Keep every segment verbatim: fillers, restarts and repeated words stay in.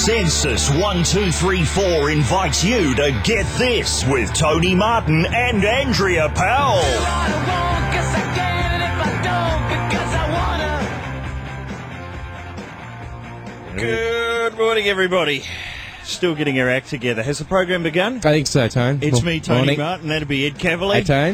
Census one two three four invites you to Get This with Tony Martin and Andrea Powell. Good morning, everybody. Still getting our act together. Has the program begun? I think so, Tone. It's me, Tony Morning. Martin. That'll be Ed Cavalier. Hey, Tone.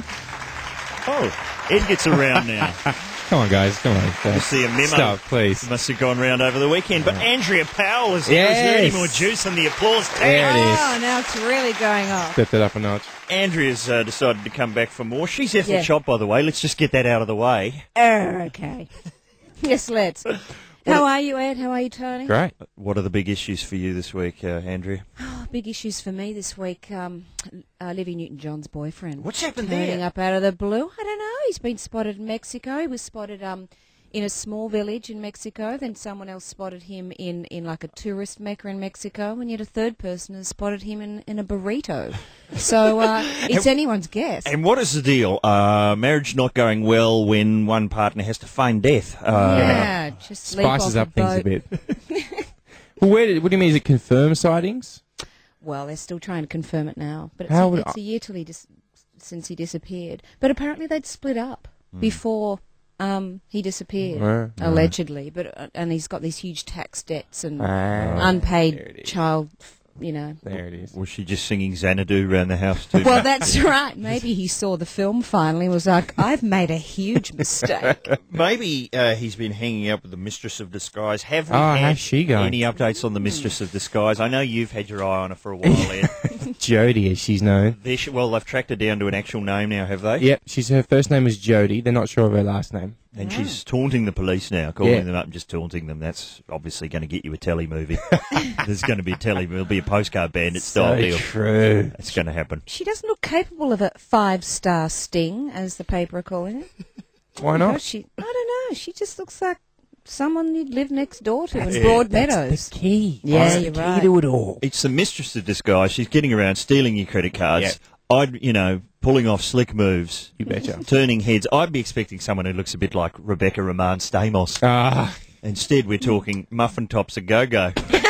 Oh, Ed gets around now. Come on, guys. Come on. I see a memo. Stop, please. Must have gone round over the weekend. But Andrea Powell is here. Yes. Is there any more juice in the applause tank? There it is. Oh, now it's really going off. Step that up a notch. Andrea's uh, decided to come back for more. She's ethel Yeah. shop, by the way. Let's just get that out of the way. Oh, okay. Yes, let's. How are you, Ed? How are you, Tony? Great. What are the big issues for you this week, uh, Andrea? Oh, big issues for me this week. Um, uh, Olivia Newton-John's boyfriend. What's happened Turning there? up out of the blue. I don't know. He's been spotted in Mexico. He was spotted um in a small village in Mexico. Then someone else spotted him in, in like a tourist mecca in Mexico. And yet a third person has spotted him in, in a burrito. So uh, it's anyone's guess. And what is the deal? Uh, marriage not going well when one partner has to feign death. Uh, yeah, just leap Spices off up a things boat. a bit. Well, where did, what do you mean? Is it confirmed sightings? Well, they're still trying to confirm it now, but it's, How a, would it's a year till he dis- since he disappeared. But apparently they'd split up Hmm. before um, he disappeared, Right, right. allegedly. But uh, and he's got these huge tax debts and Ah, there it unpaid is. child, you know. There it is. Was she just singing Xanadu around the house too? Well, that's right. Maybe he saw the film finally and was like, I've made a huge mistake. Maybe uh, he's been hanging out with the Mistress of Disguise. Have we Oh, had how's she going? any updates on the Mistress of Disguise? I know you've had your eye on her for a while, Ed. Jodie, as she's known. They sh- well, they've tracked her down to an actual name now, have they? Yep, she's her first name is Jodie. They're not sure of her last name. And she's taunting the police now, calling Yeah. them up and just taunting them. That's obviously going to get you a telly movie. There's going to be a telly, there'll be a postcard bandit style So deal. true. That's going to happen. She doesn't look capable of a five-star sting, as the paper are calling it. Why No, not? she, I don't know. She just looks like someone you'd live next door to in Yeah, Broad That's Meadows. the key. Yeah, That's you're the key right. to it all. It's the Mistress of Disguise. She's getting around, stealing your credit cards. Yeah. I'd, you know, pulling off slick moves. You betcha. Turning heads. I'd be expecting someone who looks a bit like Rebecca Roman Stamos. Ah, Instead, we're talking muffin tops a go-go.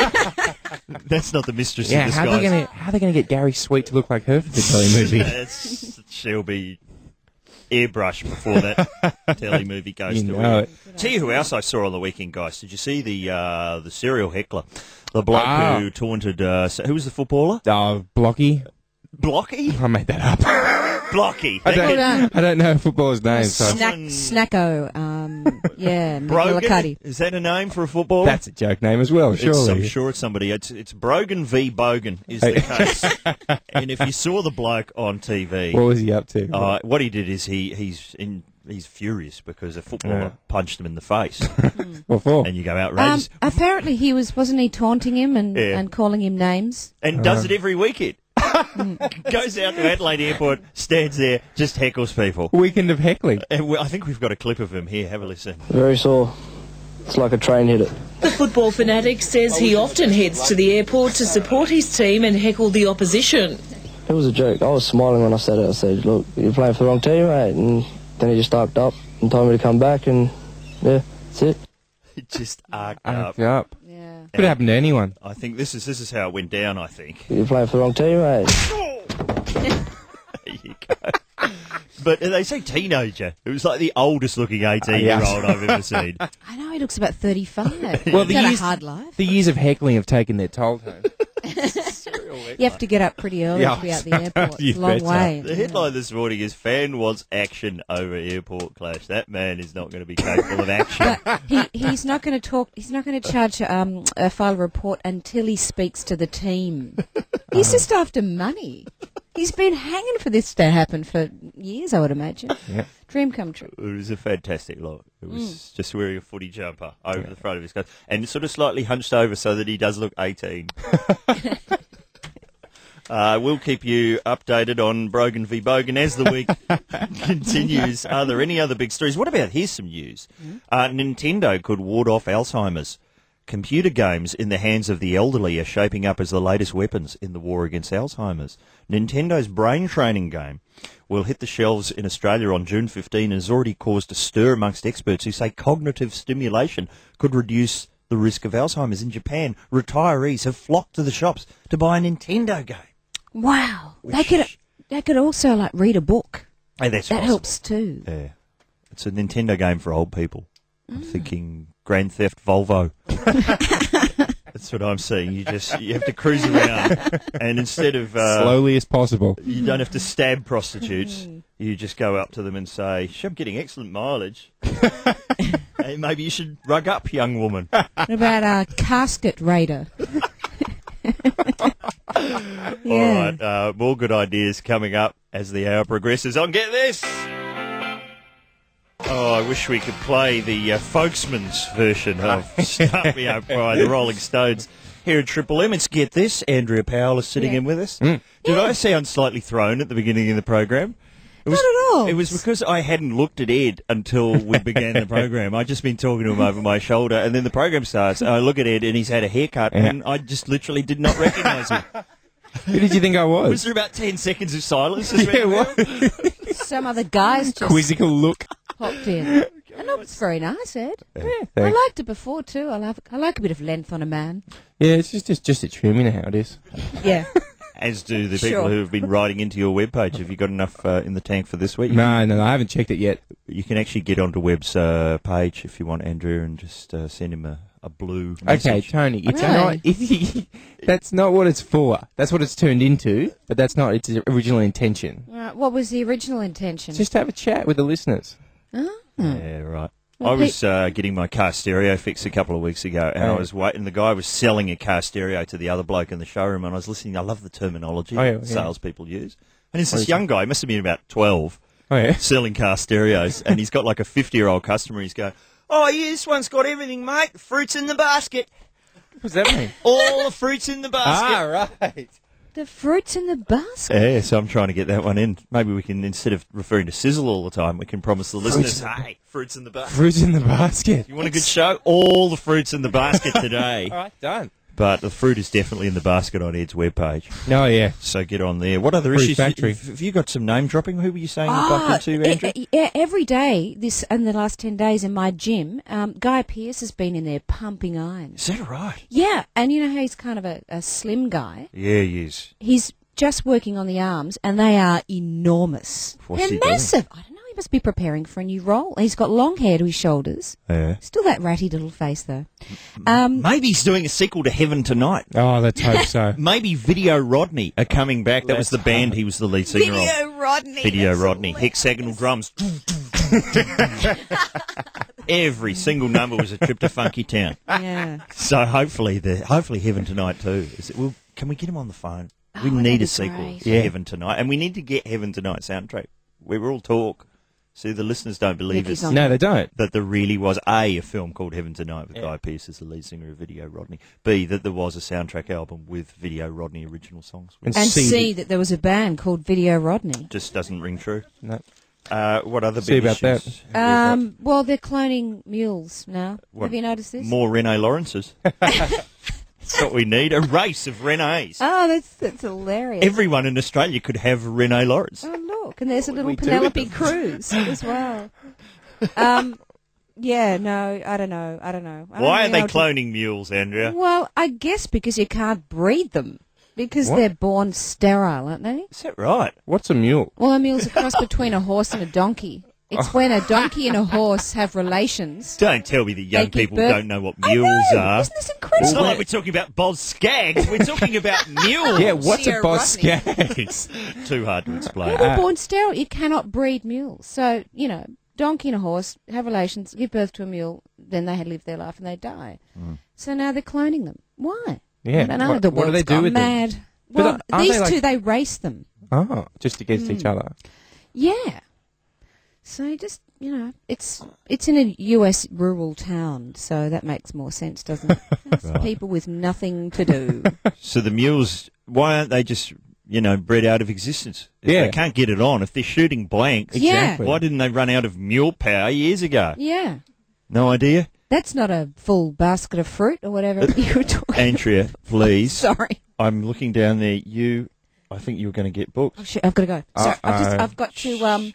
That's not the Mistress yeah. of How are Disguise. they gonna How are they gonna get Gary Sweet to look like her for the telly movie? It's- she'll be airbrushed before that telly movie goes You to know air. it. Tell you who else I saw on the weekend, guys. Did you see the uh, the serial heckler? The bloke Ah. who taunted... Uh, who was the footballer? Oh, Blocky. Blocky? I made that up. Blocky. I That don't, Well done. I don't know a footballer's name, so Snack, Someone- Snacko, um, yeah, Brogan? McGillicuddy. Is that a name for a footballer? that's a joke name as well, It's, I'm surely. sure it's somebody. It's it's Brogan v Bogan is the case. And if you saw the bloke on T V, What was he up to? uh, what he did is he he's in he's furious because a footballer Yeah. punched him in the face, what for? and you go Um, outrageous, apparently he was, wasn't he taunting him and, Yeah. and calling him names? and does it every weekend. Goes out to Adelaide Airport, stands there, just heckles people. Weekend of heckling. And we, I think we've got a clip of him here. Have a listen. Very sore. It's like a train hit it. The football fanatic says he often heads to the airport to support his team and heckle the opposition. It was a joke. I was smiling when I said it. I said, look, you're playing for the wrong team, mate. And then he just arced up and told me to come back, and yeah, that's it. It just arced up. Arced up. Yeah. Could happen to anyone. I think this is this is how it went down. I think. You're playing for the wrong team, mate. There you go. But they say teenager. It was like the oldest looking Uh, eighteen-year-old I've ever seen. I know he looks about thirty-five. Well, He's the had a years, hard life. the years of heckling have taken their toll home. You have to get up pretty early Yeah, to be out the airport. you It's a long betcha. way. The headline this morning is fan wants action over airport clash. That man is not going to be capable of action. But he, he's not going to talk. He's not going to charge um, a file a report until he speaks to the team. He's just after money. He's been hanging for this to happen for years, I would imagine. Yeah. Dream come true. It was a fantastic look. It was Mm. just wearing a footy jumper over the front of his coat and sort of slightly hunched over so that he does look eighteen. Uh, we'll keep you updated on Brogan v Bogan as the week continues. Are there any other big stories? What about, here's some news. Uh, Nintendo could ward off Alzheimer's. Computer games in the hands of the elderly are shaping up as the latest weapons in the war against Alzheimer's. Nintendo's brain training game will hit the shelves in Australia on June fifteenth and has already caused a stir amongst experts who say cognitive stimulation could reduce the risk of Alzheimer's. In Japan, retirees have flocked to the shops to buy a Nintendo game. Wow. They Which- could they could also like read a book. Hey, that's That possible. helps too. Yeah. It's a Nintendo game for old people. I'm Mm. thinking Grand Theft Volvo. That's what I'm seeing. You just you have to cruise around, and instead of uh, Slowly as possible. you don't have to stab prostitutes. Mm. You just go up to them and say, "I'm getting excellent mileage. Hey, maybe you should rug up, young woman." What about a casket raider? All Yeah. right, uh, more good ideas coming up as the hour progresses. On Get This! Oh, I wish we could play the uh, Folksman's version of Start Me Up by the Rolling Stones here at Triple M. It's Get This. Andrea Powell is sitting Yeah. in with us. Did I sound slightly thrown at the beginning of the program? It was, Not at all. It was because I hadn't looked at Ed until we began the program. I'd just been talking to him over my shoulder, and then the program starts, and I look at Ed, and he's had a haircut, Yeah. and I just literally did not recognise him. Who did you think I Was was? there about ten seconds of silence? as Yeah, well? what? Some other guys just Quizzical look. popped in. I know it's very nice, Ed. Yeah, I thanks. liked it before too. I like I like a bit of length on a man. Yeah, it's just, just, just a trim, you know how it is. Yeah. As do the people Sure. who have been writing into your webpage. Have you got enough uh, in the tank for this week? No, no, no, I haven't checked it yet. You can actually get onto Webb's uh, page if you want, Andrew, and just uh, send him a, a blue Okay, message. Tony, it's Really? not. If that's not what it's for. That's what it's turned into, but that's not its original intention. Right, what was the original intention? Just have a chat with the listeners. Oh. Yeah, right. Well, I was uh, getting my car stereo fixed a couple of weeks ago, and I Oh. was waiting. The guy was selling a car stereo to the other bloke in the showroom, and I was listening. I love the terminology Oh, yeah, yeah. salespeople use. And it's What this is young guy, he must have been about twelve, Oh yeah. selling car stereos, and he's got like a fifty-year-old customer. He's going, "Oh, yeah, this one's got everything, mate. Fruits in the basket. What does that mean? All the fruits in the basket." ah, right. The fruits in the basket. Yeah, so I'm trying to get that one in. Maybe we can, instead of referring to sizzle all the time, we can promise the listeners, hey, fruits in the basket. Fruits in the basket. You want a good show? All the fruits in the basket today. All right, done. But the fruit is definitely in the basket on Ed's webpage. No, yeah. So get on there. What other Fruit issues? Factory. Have, have you got some name dropping? Who were you saying you Ah, bumped into, Andrew? e- e- every day this in the last ten days in my gym, um, Guy Pearce has been in there pumping iron. Is that right? Yeah, and you know how he's kind of a, a slim guy. Yeah, he is. He's just working on the arms, and they are enormous. What's They're he doing? massive. I don't know. He must be preparing for a new role. He's got long hair to his shoulders. Yeah. Still that ratty little face, though. Um, Maybe he's doing a sequel to Heaven Tonight. Oh, let's hope so. Maybe Video Rodney are coming back. That was the Let's band he was the lead singer of. Rodney. Video Rodney. Hexagonal drums. Every single number was a trip to Funky Town. Yeah. So hopefully, the hopefully Heaven Tonight too. Is it, well, can we get him on the phone? We Oh, need that'd a be sequel great. to Yeah. Heaven Tonight, and we need to get Heaven Tonight soundtrack. We were all talk. See, the listeners don't believe Nicky's us on. No, they don't. that there really was a a film called Heaven Tonight with Yeah. Guy Pearce as the lead singer of Video Rodney. B, that there was a soundtrack album with Video Rodney original songs. Which And And see see the- that there was a band called Video Rodney. just doesn't ring true. No. Uh, what other See big about that. issues? have we got? Um, well, they're cloning mules now. What, Have you noticed this? More Rene Lawrences. That's what we need. A race of Renes. Oh, that's that's hilarious. Everyone in Australia could have Rene Lawrence. Oh, look, and there's a What little do we do with Penelope them? Cruz as well. Um, yeah, no, I don't know. I don't know. I don't Why are really they know what to- cloning mules, Andrea? Well, I guess because you can't breed them. Because What? they're born sterile, aren't they? Is that right? What's a mule? Well, a mule's a cross between a horse and a donkey. It's when a donkey and a horse have relations. Don't tell me that young They give people birth- don't know what I mules know! are. Isn't this It's incredible? not like we're talking about Boz Skaggs. We're talking about mules. Yeah, what's Sierra a boss Rodney. skaggs? Too hard to explain. They're born sterile. You cannot breed mules. So, you know, donkey and a horse have relations, give birth to a mule, then they live their life and they die. So now they're cloning them. Why? Yeah, I don't know. what- the what do world's they do gone with them? mad. But Well, aren't these they like- two, they race them. Oh, just against each other. Yeah. So just, you know, it's it's in a U S rural town, so that makes more sense, doesn't it? It's Right. people with nothing to do. So the mules, why aren't they just, you know, bred out of existence? If Yeah. they can't get it on, if they're shooting blanks, Yeah. Exactly. why didn't they run out of mule power years ago? Yeah. No idea? That's not a full basket of fruit or whatever you were talking Andrea, please. Sorry. I'm looking down there. You, I think you were going to get booked. Oh, shit, I've got to go. Sorry, I've, just, Uh-oh. I've got to um,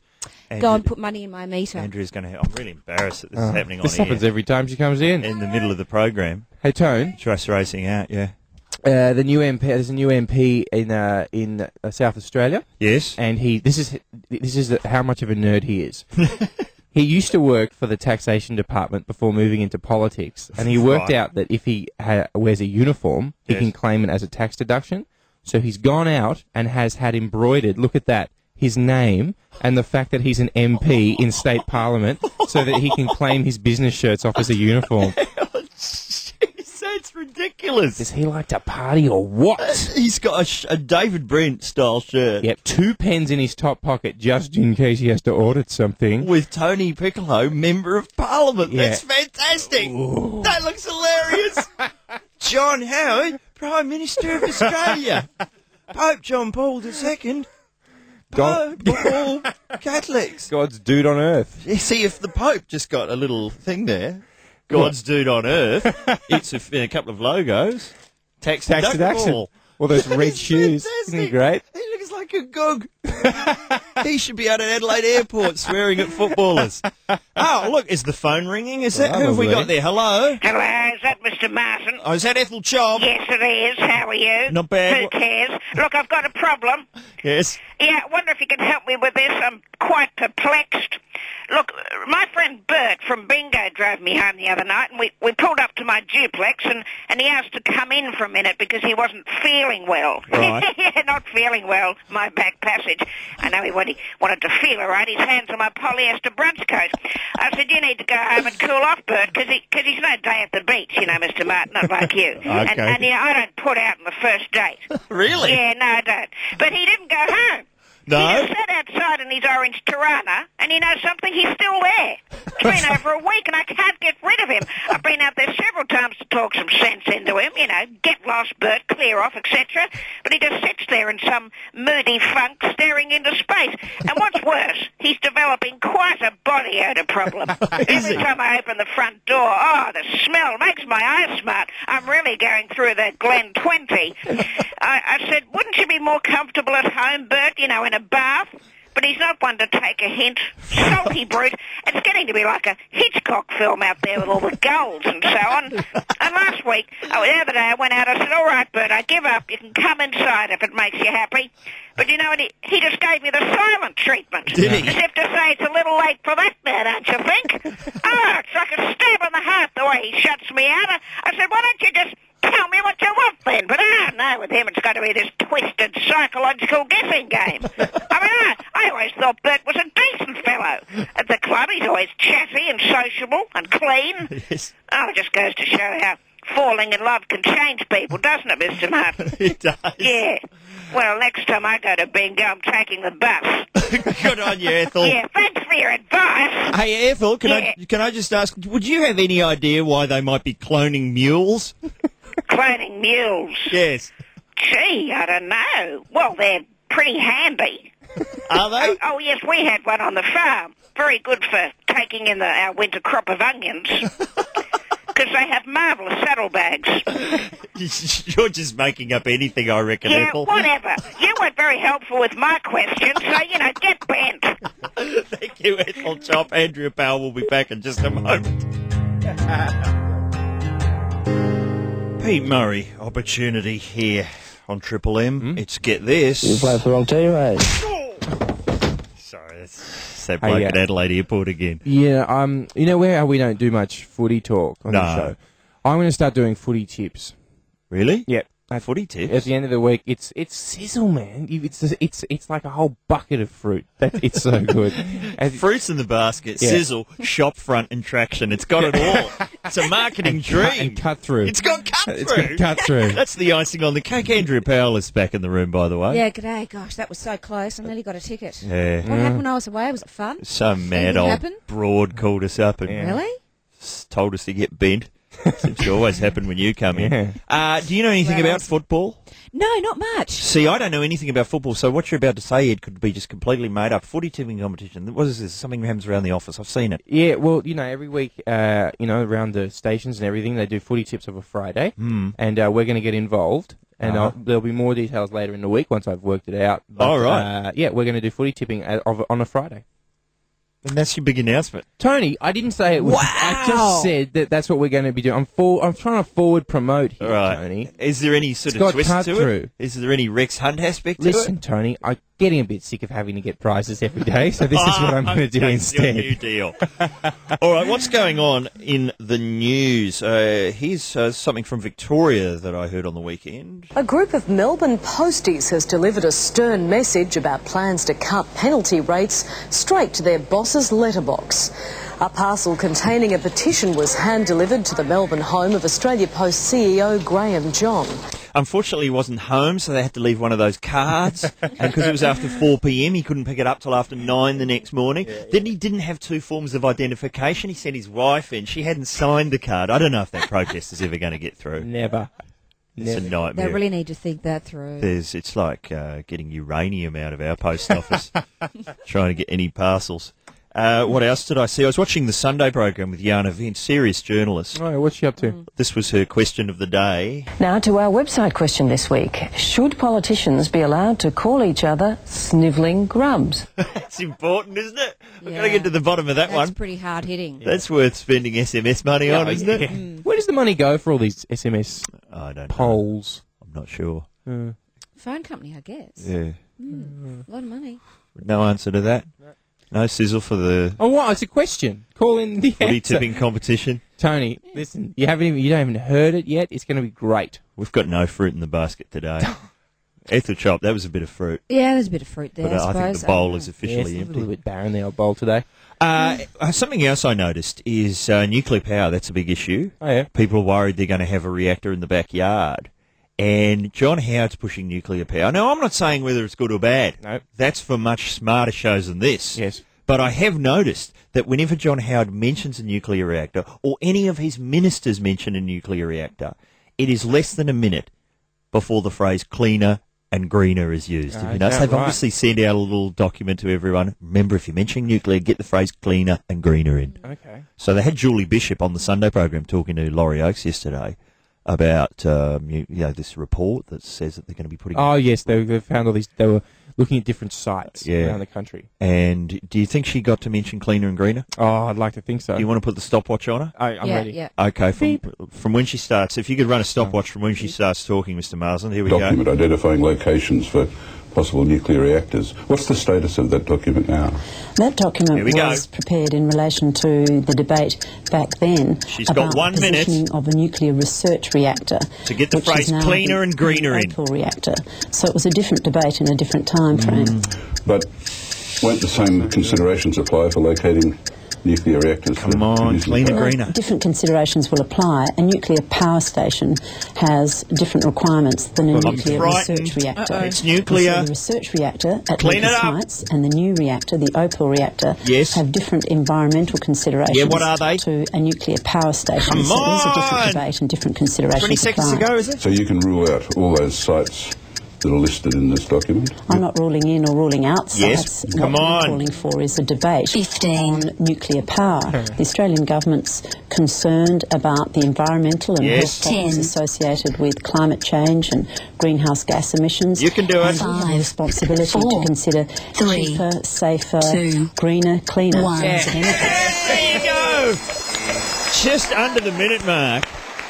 go and put money in my meter. Andrew's going to. I'm really embarrassed that this Oh, is happening on this air happens every time she comes in. in the middle of the program. Hey, Tone. Just racing out, yeah. Uh, the new M P. There's a new M P in uh, in uh, South Australia, Yes. and he. This is this is how much of a nerd he is. He used to work for the taxation department before moving into politics, and he worked Right. out that if he ha- wears a uniform, he Yes. can claim it as a tax deduction. So he's gone out and has had embroidered, look at that, his name and the fact that he's an M P in state parliament so that he can claim his business shirts off as a uniform. That's ridiculous. Does he like to party or what? He's got a, sh- a David Brent style shirt. Yep, two pens in his top pocket just in case he has to audit something. With Tony Piccolo, Member of Parliament. Yeah. That's fantastic. That looks hilarious. John Howard, Prime Minister of Australia. Pope John Paul the Second. God- Pope of all Catholics. God's dude on earth. You see, if the Pope just got a little thing there, God's dude on earth, it's a, f- a couple of logos. Tax Tax deductible. deduction. All those red It's shoes. fantastic. Isn't he great? He looks like a gug. He should be out at Adelaide Airport swearing at footballers. Oh, look, is the phone ringing? Is that Well, who have we lovely. got there? Hello? Hello, is that Mister Martin? Oh, is that Ethel Chob? Yes, it is. How are you? Not bad. Who cares? Look, I've got a problem. Yes. Yeah, I wonder if you can help me with this. I'm quite perplexed. Look, my friend Bert from Bingo drove me home the other night, and we, we pulled up to my duplex, and, and he asked to come in for a minute because he wasn't feeling well. Right. Yeah, not feeling well, my back passage. I know he wanted, wanted to feel all right. His hands on my polyester brunch coat. I said, you need to go home and cool off, Bert, because he, cause he's no day at the beach, you know, Mister Martin, not like you. And, and yeah, I don't put out on the first date. Really? Yeah, no, I don't. But he didn't go home. No? He just sat outside in his orange Tirana, and you know something? He's still there. It's been over a week, and I can't get rid of him. I've been out there several times to talk some sense into him, you know, get lost, Bert, clear off, et cetera. But he just sits there in some moody funk, staring into space. And what's worse, he's developing quite a body odour problem. Every time I open the front door, oh, the smell makes my eyes smart. I'm really going through the Glen twenty. I, I said, wouldn't you be more comfortable at home, Bert, you know, in a bath? But he's not one to take a hint. Salty brute. It's getting to be like a Hitchcock film out there with all the gulls and so on. And last week, oh, the other day I went out, I said, all right, Bert, I give up. You can come inside if it makes you happy. But you know what? He, he just gave me the silent treatment. Did he? As if to say it's a little late for that now, don't you think? Oh, it's like a stab in the heart the way he shuts me out. I, I said, why don't you just tell me what you want then? But ah, no, with him it's got to be this twisted psychological guessing game. I mean, I, I always thought Bert was a decent fellow. At the club he's always chatty and sociable and clean. Yes. Oh, it just goes to show how falling in love can change people, doesn't it, Mister Martin? It does. Yeah. Well, next time I go to Bingo, I'm taking the bus. Good on you, Ethel. Yeah, thanks for your advice. Hey, Ethel, can I Yeah. can I just ask, would you have any idea why they might be cloning mules? Cloning mules. Yes. Gee, I don't know. Well, they're pretty handy. Are they? Oh, oh, yes, we had one on the farm. Very good for taking in the, our winter crop of onions. Because they have marvellous saddlebags. You're just making up anything, I reckon, Yeah, Ethel. whatever. You weren't very helpful with my question, so, you know, get bent. Thank you, Ethel Chop. Andrew Powell will be back in just a moment. Pete Murray, opportunity here on Triple M. It's Get This. You playing for the wrong team, mate. Sorry, that's that Hey, bloke yeah. at Adelaide Airport again. Yeah, um, you know where we don't do much footy talk on the No. show? I'm going to start doing footy tips. Really? Yep. At footy tips? At the end of the week, it's it's sizzle, man. You- It's it's it's like a whole bucket of fruit. That, it's so good. And- Fruits in the basket, Yeah. sizzle, shop front and traction. It's got it all. It's a marketing and dream. cut, and cut through. It's got cut It's through. got cut through. That's the icing on the cake. Andrew Powell is back in the room, by the way. Yeah, g'day. Gosh, that was so close. I nearly got a ticket. Yeah. What happened when I was away? Was it fun? Some mad Anything old happen? broad called us up and Really? s- told us to get bent. Seems to always happen when you come in. Yeah. Uh, do you know anything Well, about football? No, not much. See, I don't know anything about football, so what you're about to say, Ed, could be just completely made up. Footy tipping competition. What is this? Something happens around the office. I've seen it. Yeah, well, you know, every week, uh, you know, around the stations and everything, they do footy tips of a Friday, Mm. and uh, we're going to get involved. And Uh-huh. I'll, there'll be more details later in the week once I've worked it out. But, Oh, right. Uh, yeah, we're going to do footy tipping uh, of, on a Friday. And that's your big announcement. Tony, I didn't say it was. I just said that that's what we're going to be doing. I'm for, I'm trying to forward promote here, Right. Tony. Is there any sort It's of got twist cut to through. it? Is there any Rex Hunt aspect to Listen, it? Tony, I'm getting a bit sick of having to get prizes every day, so this is what I'm going to do Okay, instead. New deal. All right, what's going on in the news? Uh, here's uh, something from Victoria that I heard on the weekend. A group of Melbourne posties has delivered a stern message about plans to cut penalty rates straight to their boss's letterbox. A parcel containing a petition was hand-delivered to the Melbourne home of Australia Post C E O Graham John. Unfortunately, he wasn't home, so they had to leave one of those cards. And because it was after four p.m, he couldn't pick it up till after nine the next morning. Then he didn't have two forms of identification. He sent his wife in. She hadn't signed the card. I don't know if that protest is ever going to get through. Never. It's a Never. nightmare. They really need to think that through. There's, it's like uh, getting uranium out of our post office, trying to get any parcels. Uh, what else did I see? I was watching the Sunday program with Jana Vint, serious journalist. Oh, what's she up to? This was her question of the day. Now to our website question this week. Should politicians be allowed to call each other snivelling grubs? It's important, isn't it? We've got to Yeah. get to the bottom of that That's one. pretty hard hitting. That's worth spending S M S money on, isn't it? Yeah. Where does the money go for all these S M S I don't know. polls? I'm not sure. Phone company, I guess. Yeah. A lot of money. No answer to that. No sizzle for the Oh, what? It's a question. Call in the footy answer. tipping competition. Tony, listen, you haven't even, you don't even heard it yet. It's going to be great. We've got no fruit in the basket today. Ethel Chop, that was a bit of fruit. Yeah, there's a bit of fruit there, But uh, I I suppose. think the bowl I is don't Yeah, officially it's a little empty. bit barren, the old bowl today. Uh, uh, something else I noticed is uh, nuclear power. That's a big issue. Oh, yeah. People are worried they're going to have a reactor in the backyard. And John Howard's pushing nuclear power. Now, I'm not saying whether it's good or bad. No. That's for much smarter shows than this. Yes. But I have noticed that whenever John Howard mentions a nuclear reactor, or any of his ministers mention a nuclear reactor, it is less than a minute before the phrase cleaner and greener is used. Oh, Have you is noticed? that They've right? obviously sent out a little document to everyone. Remember, if you're mentioning nuclear, get the phrase cleaner and greener in. Okay. So they had Julie Bishop on the Sunday program talking to Laurie Oakes yesterday about um, you, you know, this report that says that they're going to be putting... Oh, yes, they, they found all these, they were looking at different sites Yeah. around the country. And do you think she got to mention cleaner and greener? Oh, I'd like to think so. Do you want to put the stopwatch on her? I, I'm yeah, ready. yeah. Okay, from from when she starts, if you could run a stopwatch from when she starts talking, Mister Marsland, here we document go. identifying locations for possible nuclear reactors. What's the status of that document now? That document Here we go. was prepared in relation to the debate back then She's got about one the minute positioning of a nuclear research reactor. to get the which phrase is now cleaner the- and greener the in. Opal reactor. So it was a different debate in a different time frame. Mm. But won't the same considerations apply for locating nuclear reactors? Come for on, producing cleaner, power? greener. Different considerations will apply. A nuclear power station has different requirements than a I'm nuclear frightened. research reactor. Uh-oh. It's nuclear. So the research reactor at Clean Lucas it up. Heights and the new reactor, the Opal reactor, Yes. have different environmental considerations Yeah, what are they? to a nuclear power station. Come so there's a different on. debate and different considerations twenty seconds apply. ago, is it? So you can rule out all those sites that are listed in this document? I'm not ruling in or ruling out Yes, sites. come what on. I'm calling for is a debate on nuclear power. The Australian government's concerned about the environmental and Yes. health problems associated with climate change and greenhouse gas emissions. You can do it. And we have a responsibility four, to consider three, cheaper, safer, two, greener, cleaner one. energy. There you go. Just under the minute mark.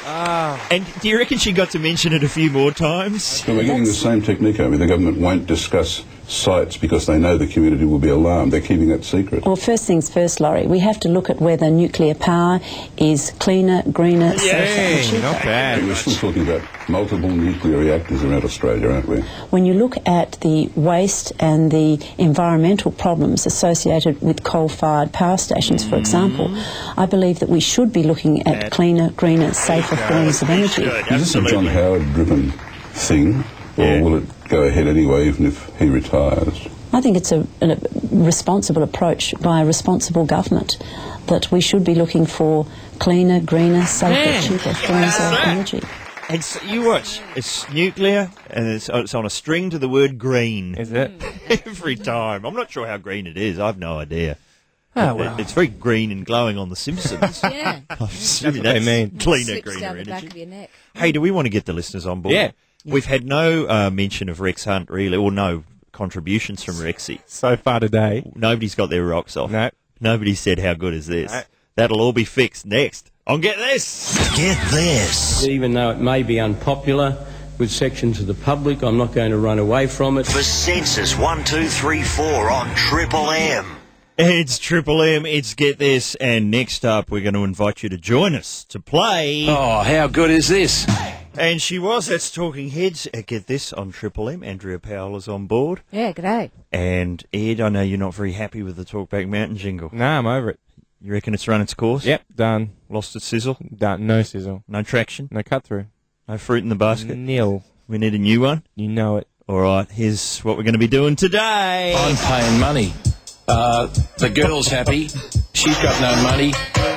And do you reckon she got to mention it a few more times? So we're getting the same technique over. The government won't discuss sites because they know the community will be alarmed. They're keeping that secret. Well, first things first, Laurie, we have to look at whether nuclear power is cleaner, greener, safer and cheaper. not bad. We're still talking about multiple nuclear reactors around Australia, aren't we? When you look at the waste and the environmental problems associated with coal-fired power stations, for example, I believe that we should be looking at cleaner, greener, safer forms of energy. Good, Is this a John absolutely. Howard-driven thing, or Yeah. will it go ahead anyway, even if he retires? I think it's a, a responsible approach by a responsible government that we should be looking for cleaner, greener, safer, cheaper forms of energy. And so you watch, it's nuclear, and it's, it's on a string to the word green. Is it? Every time. I'm not sure how green it is. I've no idea. Oh, It- well. It's very green and glowing on The Simpsons. Yeah. I'm assuming what they that's mean. cleaner, Slips greener down the back energy. of your neck. Hey, do we want to get the listeners on board? Yeah. We've had no uh, mention of Rex Hunt, really, or no contributions from Rexy. So far today. Nobody's got their rocks off. No. Nobody said how good is this. No. That'll all be fixed next. On Get This. Get This. Even though it may be unpopular with sections of the public, I'm not going to run away from it. For Census one two three four on Triple M. It's Triple M, it's Get This, and next up we're going to invite you to join us to play... Oh, how good is this? And she was, that's Talking Heads at Get This on Triple M. Andrea Powell is on board. Yeah, g'day. And Ed, I know you're not very happy with the Talkback Mountain jingle. No, I'm over it. You reckon it's run its course? Yep, done. Lost its sizzle? Done. No sizzle. No traction? No cut through. No fruit in the basket? Nil. We need a new one? You know it. All right, here's what we're going to be doing today. I'm paying money. Uh, the girl's happy. She's got no money.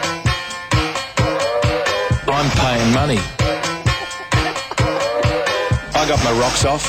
I'm paying money. I got my rocks off.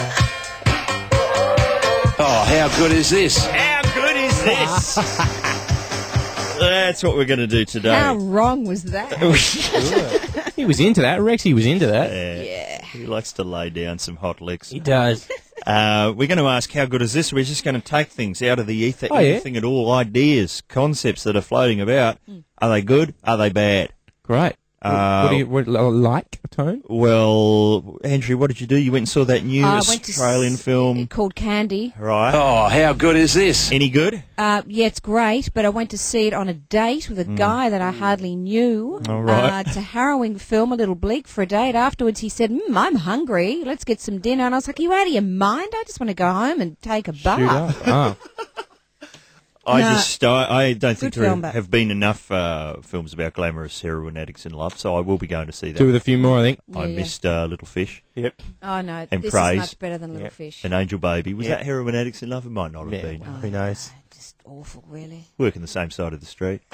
Oh, how good is this? How good is this? That's what we're going to do today. How wrong was that? He was into that. Rexy was into that. Yeah. yeah. He likes to lay down some hot licks. He does. Uh, we're going to ask how good is this. We're just going to take things out of the ether, oh, yeah? anything at all, ideas, concepts that are floating about. Mm. Are they good? Are they bad? Great. Uh, what do you what, like, Tone? Well, Andrew, what did you do? You went and saw that new uh, Australian s- film called Candy. Right. Oh, how good is this? Any good? Uh, yeah, it's great, but I went to see it on a date with a mm. guy that I hardly knew. All right. Uh, it's a harrowing film, a little bleak for a date. Afterwards, he said, mm, I'm hungry. Let's get some dinner. And I was like, are you out of your mind? I just want to go home and take a bath. Oh. I No. just I, I don't think Good there film, but- have been enough uh, films about glamorous heroin addicts in love, so I will be going to see that. Two with a few more, I think. I Yeah. missed uh, Little Fish. Yep. Oh, no, And this Praise. is much better than Little Yep. Fish. An Angel Baby. Was Yeah. that heroin addicts in love? It might not have Yeah, been. well, who knows? Just awful, really. Working the same side of the street.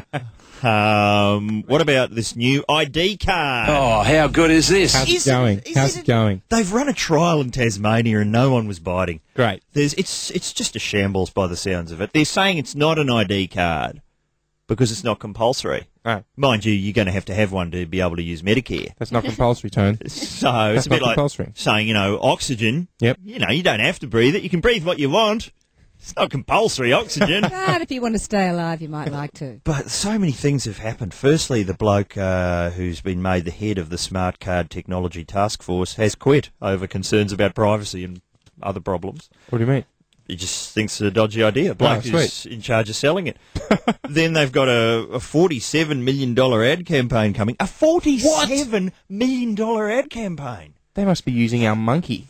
um, what about this new I D card? Oh, how good is this? How's Is it it- going? is How's it it going? They've run a trial in Tasmania and no one was biting. Great. There's it's it's just a shambles by the sounds of it. They're saying it's not an I D card because it's not compulsory. Right. Mind you, you're going to have to have one to be able to use Medicare. That's not compulsory, Tone. So That's it's a bit not like compulsory. saying, you know, oxygen. Yep. You know, you don't have to breathe it. You can breathe what you want. It's not compulsory oxygen. But if you want to stay alive, you might like to. But so many things have happened. Firstly, the bloke uh, who's been made the head of the Smart Card Technology Task Force has quit over concerns about privacy and other problems. What do you mean? He just thinks it's a dodgy idea. Bloke Oh, who's in charge of selling it. Then they've got a, a forty-seven million dollars ad campaign coming. A forty-seven million dollars ad campaign. They must be using our monkey.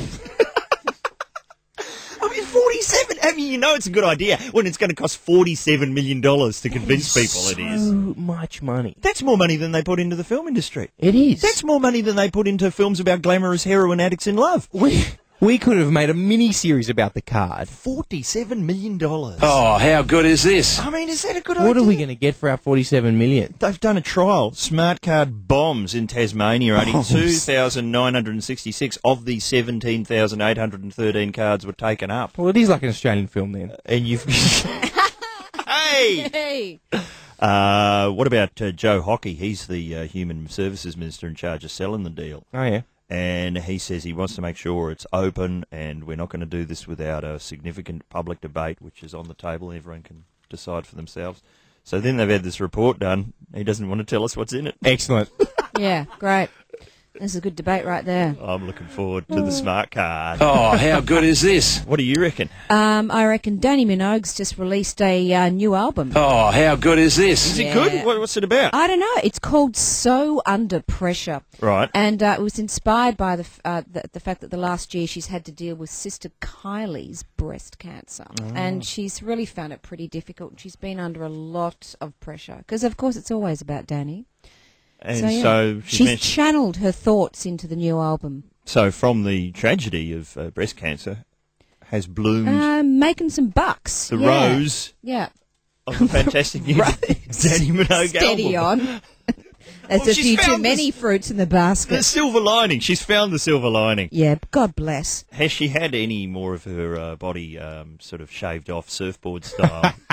I mean, forty-seven. I mean, you know it's a good idea when it's going to cost forty-seven million dollars to convince people it is. So much money. That's more money than they put into the film industry. It is. That's more money than they put into films about glamorous heroin addicts in love. We, we could have made a mini-series about the card. forty-seven million dollars. Oh, how good is this? I mean, is that a good idea? What are we going to get for our forty-seven million? They've done a trial. Smart card bombs in Tasmania. Only two thousand nine hundred sixty-six of the seventeen thousand eight hundred thirteen cards were taken up. Well, it is like an Australian film then. And you've... Hey! Hey! Uh, what about uh, Joe Hockey? He's the uh, Human Services Minister in charge of selling the deal. Oh, yeah. And he says he wants to make sure it's open and we're not going to do this without a significant public debate, which is on the table. Everyone can decide for themselves. So then they've had this report done. He doesn't want to tell us what's in it. Excellent. Yeah, great. This is a good debate right there. I'm looking forward to the smart card. Oh, how good is this? What do you reckon? Um, I reckon Danny Minogue's just released a uh, new album. Oh, how good is this? Is it good? What, what's it about? I don't know. It's called So Under Pressure. Right. And uh, it was inspired by the, f- uh, the the fact that the last year she's had to deal with Sister Kylie's breast cancer. Oh. And she's really found it pretty difficult. She's been under a lot of pressure. Because, of course, it's always about Danny. And so, yeah. so she's, she's meant- channeled her thoughts into the new album. so from the tragedy of uh, breast cancer has bloomed Um, making some bucks. the yeah. rose Yeah. of the fantastic new Danny Minogue Steady album. on. There's Well, a she's few too found many this- fruits in the The basket. silver lining. She's found the silver lining. Yeah, God bless. Has she had any more of her uh, body um, sort of shaved off surfboard style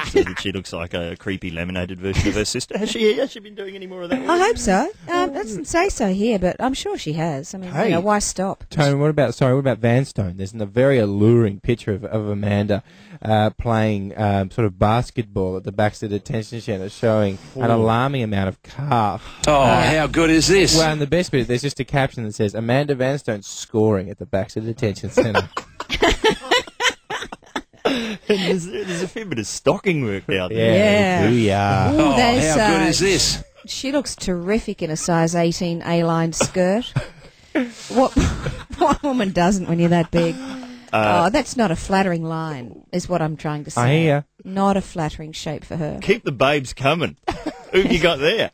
so that she looks like a creepy laminated version of her sister. Has she, has she been doing any more of that? I hope so. Um, it doesn't say so here, but I'm sure she has. I mean, Hey. you know, why stop? Tony, what about sorry? What about Vanstone? There's a very alluring picture of, of Amanda uh, playing um, sort of basketball at the Baxter Detention Centre, showing an Oh. alarming amount of calf. Oh, how good is this? Well, and the best bit, there's just a caption that says Amanda Vanstone scoring at the Baxter Detention Centre. there's, there's a fair bit of stocking work out Yeah. there. Yeah. Booyah. Ooh, Oh, there's, how good uh, is this? She looks terrific in a size eighteen A-line skirt. what what woman doesn't when you're that big? Uh, oh, that's not a flattering line, is what I'm trying to say. I hear. Not a flattering shape for her. Keep the babes coming. Who have you got there?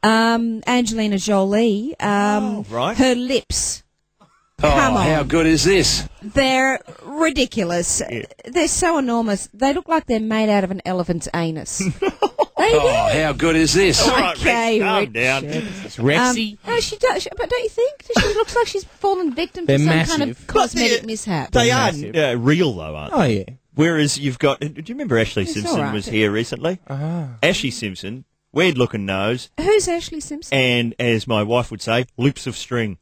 Um, Angelina Jolie. Um, Oh, right. Her lips. Oh, Come on. how good is this? They're ridiculous. They're so enormous. They look like they're made out of an elephant's anus. They do. Oh, how good is this? All right, Okay, Rex, calm Richard. down. It's Rexy. Um, no, she does. She, but don't you think? She looks like she's fallen victim to They're some kind massive. of cosmetic But mishap. They are massive. uh, real, though, aren't they? oh, yeah. Whereas you've got... Do you remember Ashley It's Simpson all right. was here recently? Ah. Ashley Simpson, weird-looking nose, Who's Ashley Simpson? and, as my wife would say, lips of string.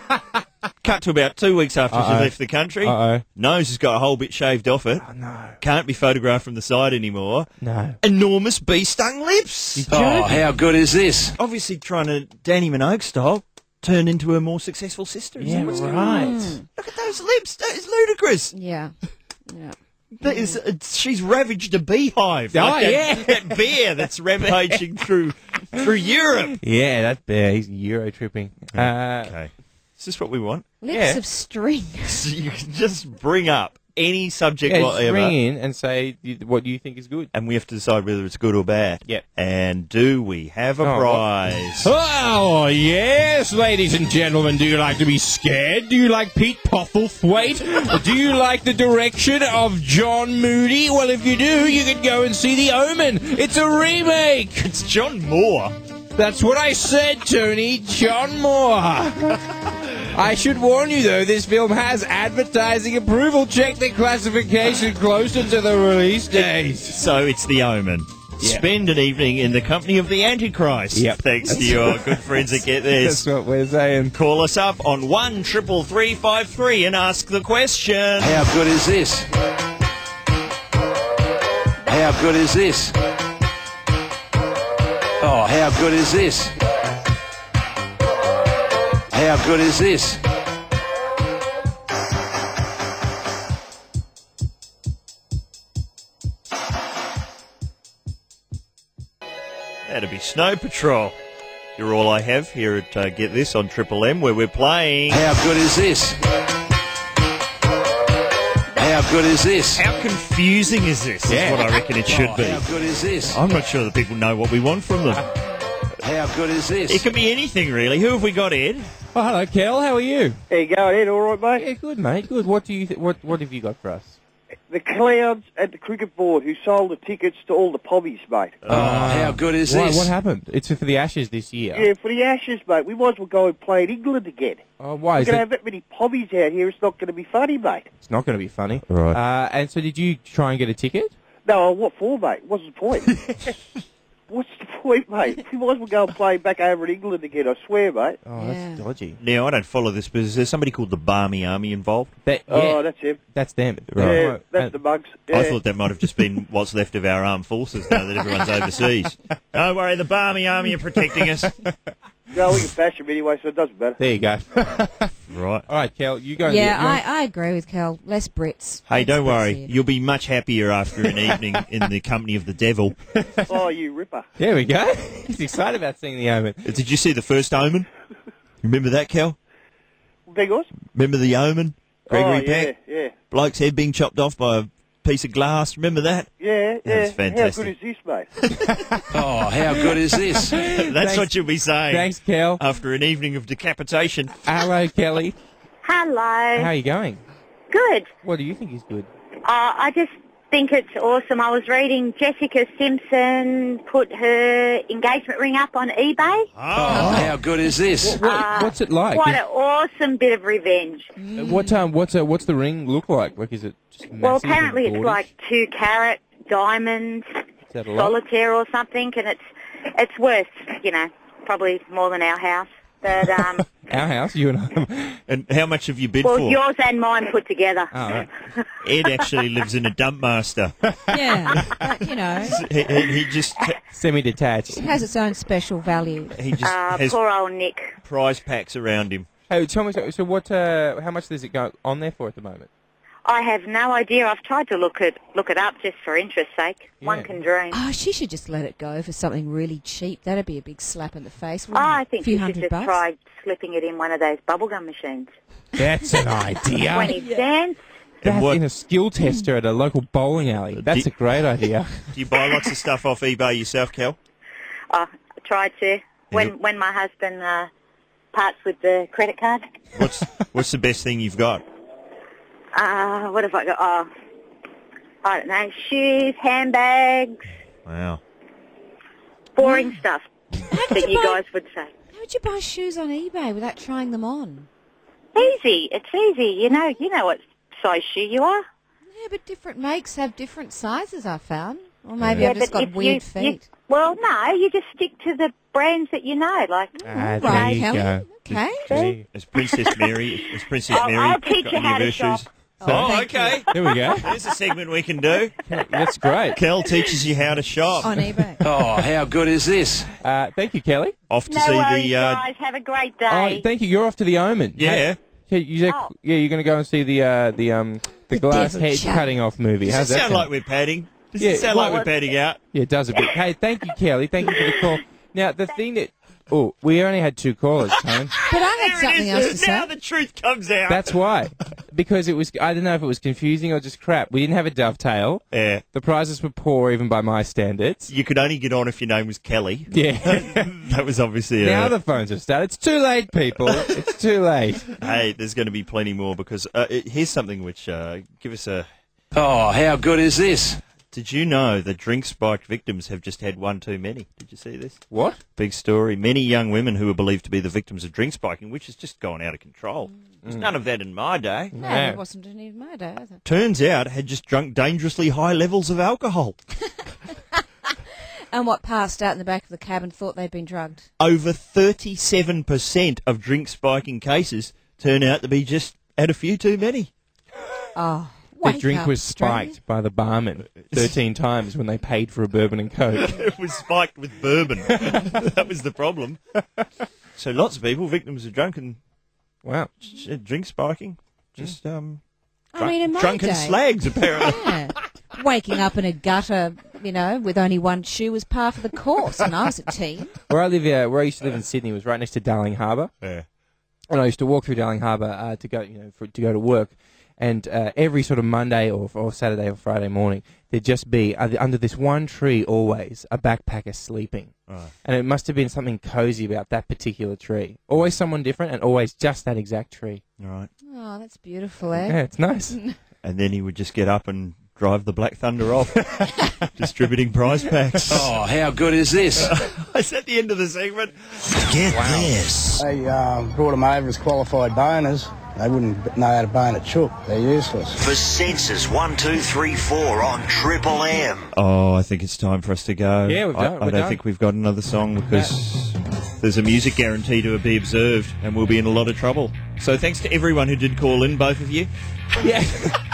Cut to about two weeks after Uh-oh. she left the country. Uh-oh. Nose has got a whole bit shaved off it. Oh, no. Can't be photographed from the side anymore. No. Enormous bee-stung lips. Oh, how good is this? Obviously trying to, Danny Minogue style, turn into a more successful sister. Is Yeah, that what's going right. on? Look at those lips. That is ludicrous. Yeah. Yeah. That is, it's, she's ravaged a beehive. Oh, like that, yeah. that bear that's rampaging through through Europe. Yeah, that bear, he's Euro tripping. Uh, Okay. Is this what we want? Lips Yeah. of string. So you can just bring up any subject yeah, just whatever, ring in and say you- what you think is good. and we have to decide whether it's good or bad. Yep. And do we have a Oh, prize? Oh, yes, ladies and gentlemen. Do you like to be scared? Do you like Pete Postlethwaite? Do you like the direction of John Moody? Well, if you do, you can go and see The Omen. It's a remake. It's John Moore. That's what I said, Tony. John Moore. I should warn you, though, this film has advertising approval. Check the classification closer to the release date. So it's The Omen. Yeah. Spend an evening in the company of the Antichrist. Yep. Thanks to your good friends at Get This. That's what we're saying. Call us up on one triple three five three and ask the question. How good is this? How good is this? Oh, how good is this? How good is this? That'd be Snow Patrol. You're all I have here at uh, Get This on Triple M, where we're playing. How good is this? How good is this? How confusing is this? Yeah. Is what I reckon it should Oh, be. how good is this? I'm not sure that people know what we want from them. How good is this? It can be anything, really. Who have we got, Ed? Oh, hello, Kel. How are you? How you going, Ed? All right, mate? Yeah, good, mate. Good. What do you? Th- what What have you got for us? The clowns at the cricket board who sold the tickets to all the pobbies, mate. Oh, how good is Why, this? what happened? It's for the Ashes this year. Yeah, for the Ashes, mate. We might as well go and play in England again. Oh, why? We're Is going to it, have that many pobbies out here. It's not going to be funny, mate. it's not going to be funny. Right. Uh, and so, did you try and get a ticket? No, what for, mate? What's the point? What's the point, mate? We might as well go and play back over in England again, I swear, mate. Oh, Yeah. that's dodgy. Now, I don't follow this, but is there somebody called the Barmy Army involved? That, yeah, Oh, that's him. that's them. Right. Yeah, Right. that's And- the mugs. Yeah. I thought that might have just been what's left of our armed forces now that everyone's overseas. Don't worry, the Barmy Army are protecting us. No, we can bash him anyway, so it doesn't matter. There you go. Right. All right, Kel, you go. and Yeah, get- you're- I, I agree with Cal. Less Brits. Hey, Less don't Brits worry. here. You'll be much happier after an evening in the company of the devil. Oh, you ripper. There we go. He's excited about seeing The Omen. Did you see the first Omen? Remember that, Cal? Big us? Remember the Omen? Gregory oh, yeah, Peck? yeah. Bloke's head being chopped off by a piece of glass. Remember that? Yeah, yeah. That's fantastic. How good is this, mate? Oh, how good is this? That's Thanks. what you'll be saying Thanks, Kel. after an evening of decapitation. Hello, Kelly. Hello. How are you going? Good. What do you think is good? Uh, I just think it's awesome. I was reading Jessica Simpson put her engagement ring up on eBay. Oh, how good is this? What, Uh, what's it like? What Is- an awesome bit of revenge. What um? What's uh, What's the ring look like? Like, is it just massive? Well, and apparently it's gaudy? like two carat diamonds. that a lot? solitaire or something, and it's it's worth, you know, probably more than our house. But um, Our house, you and I. And how much have you bid well, for? yours and mine put together. Oh, right. Ed actually lives in a dump master. Yeah, but, you know, He, he, he just Semi-detached. it has its own special value. he just Uh, has poor old Nick. prize packs around him. Hey, tell me, so, so what? Uh, how much does it go on there for at the moment? I have no idea. I've tried to look it look it up just for interest's sake. One Yeah. can dream. Oh, she should just let it go for something really cheap. That'd be a big slap in the face, Oh, wouldn't I it? think a few you should hundred just bucks. try slipping it in one of those bubblegum machines. That's an idea. Twenty cents. That's what- in a skill tester at a local bowling alley. That's a great idea. Do you buy lots of stuff off eBay yourself, Kel? Oh, I tried to. When Yep. when my husband uh, parts with the credit card. What's what's the best thing you've got? Uh, what have I got? Oh, I don't know. Shoes, handbags, Wow. boring stuff that you guys would say. How would you buy shoes on eBay without trying them on? Easy. It's easy. You know. You know what size shoe you are. Yeah, but different makes have different sizes, I found. Or maybe Yeah, I've just but got if weird you- feet. you- well, no. You just stick to the brands that you know. Like. Ah, Right, there you Kelly. go. Okay. See? As Princess Mary, as Princess I'll- Mary I'll teach got you any how of to her shop. shoes? Oh, Oh, thank okay. There we go. There's a segment we can do. That's great. Kel teaches you how to shop. On eBay. Oh, how good is this? Uh, thank you, Kelly. Off to No see worries, the. Uh, guys. Have a great Oh, day. thank you. You're off to the Omen. yeah. Hey, you, Oh. yeah, you're going to go and see the uh, the um the, glass devil head child. cutting off movie. Does How's it that sound sound? like we're padding? Does Yeah, it sound well, like we're padding out? Yeah, it does a bit. Hey, thank you, Kelly. Thank you for the call. Now, the thing that... Oh, we only had two callers, Tone. But I had There something it else is. to Now say. the truth comes out. That's why. Because it was... I don't know if it was confusing or just crap. We didn't have a dovetail. Yeah. The prizes were poor, even by my standards. You could only get on if your name was Kelly. Yeah. That was obviously. Now Uh, the phones have started. It's too late, people. It's too late. hey, there's going to be plenty more because uh, it- here's something which uh, give us a. Oh, how good is this? Did you know that drink spiked victims have just had one too many? Did you see this? What? Big story. Many young women who were believed to be the victims of drink spiking, which has just gone out of control. There's none of that in my day. No, No. it wasn't any of my day either. Turns out had just drunk dangerously high levels of alcohol. And what passed out in the back of the cab and thought they'd been drugged. Over thirty-seven percent of drink spiking cases turn out to be just had a few too many. Oh, The wake drink up, was Australia. spiked by the barman thirteen times when they paid for a bourbon and coke. It was spiked with bourbon. That was the problem. So lots of people, victims of drunken Wow. j- drink spiking, just um, I drunk- mean, in my drunken day, slags apparently. yeah, waking up in a gutter, you know, with only one shoe was par for the course when I was a teen. Where I live, uh, where I used to live in Sydney, was right next to Darling Harbour. Yeah. And I used to walk through Darling Harbour uh, to go, you know, for, to go to work. And uh, every sort of Monday or, or Saturday or Friday morning, there'd just be uh, under this one tree always a backpacker sleeping. Right. And it must have been something cozy about that particular tree. Always someone different, and always just that exact tree. Right. Oh, that's beautiful, eh? Yeah, it's nice. And then he would just get up and drive the Black Thunder off, distributing prize packs. Oh, how good is this? Is that the end of the segment? Get this. They um, brought them over as qualified boners. They wouldn't know how to bone a chook. They're useless. For Census one two three four on Triple M. Oh, I think it's time for us to go. Yeah, we've I, done- I we're don't done. think we've got another song because there's a music guarantee to be observed, and we'll be in a lot of trouble. So thanks to everyone who did call in, both of you. Yeah.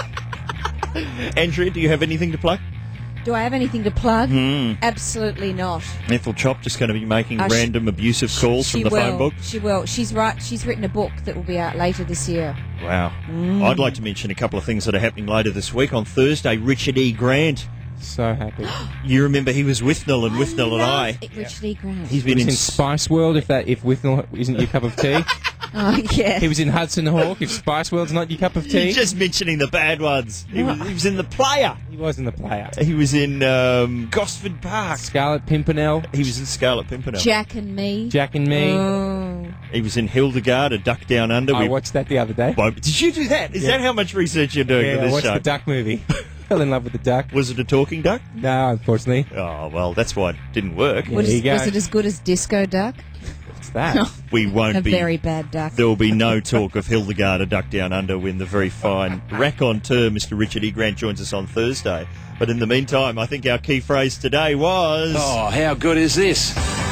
Andrea, do you have anything to plug? Do I have anything to plug? Hmm. Absolutely not. Ethel Chop just going to be making Uh, she- random abusive calls she from the will. phone book. She will. She's right. She's written a book that will be out later this year. Wow. Mm. I'd like to mention a couple of things that are happening later this week. On Thursday, Richard E. Grant. So happy. You remember he was Withnell and Withnell and I. Love Richard E. Grant. He's He been was in in Spice World, if that if Withnell isn't your cup of tea. Oh, yeah. He was in Hudson Hawk, if Spice World's not your cup of tea. You're just mentioning the bad ones. He was, he was in The Player. He was in The Player. He was in um, Gosford Park. Scarlet Pimpernel. He was in Scarlet Pimpernel. Jack and Me. Jack and Me. Oh. He was in Hildegard, A Duck Down Under. I We- watched that the other day. Bo- Did you do that? Is Yeah. that how much research you're doing Yeah, for I this watched show? the duck movie. Fell in love with the duck. Was it a talking duck? No, unfortunately. Oh, well, that's why it didn't work. Yeah, Was, there you go. was it as good as Disco Duck? What's that? We won't A be. very bad duck. There will be no talk of Hildegard, a duck down under, when the very fine raconteur, Mister Richard E. Grant, joins us on Thursday. But in the meantime, I think our key phrase today was... Oh, how good is this?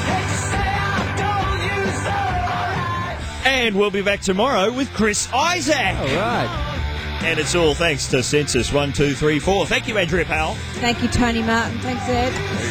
And we'll be back tomorrow with Chris Isaac. All right. And it's all thanks to Census one two three four. Thank you, Andrea Powell. Thank you, Tony Martin. Thanks, Ed.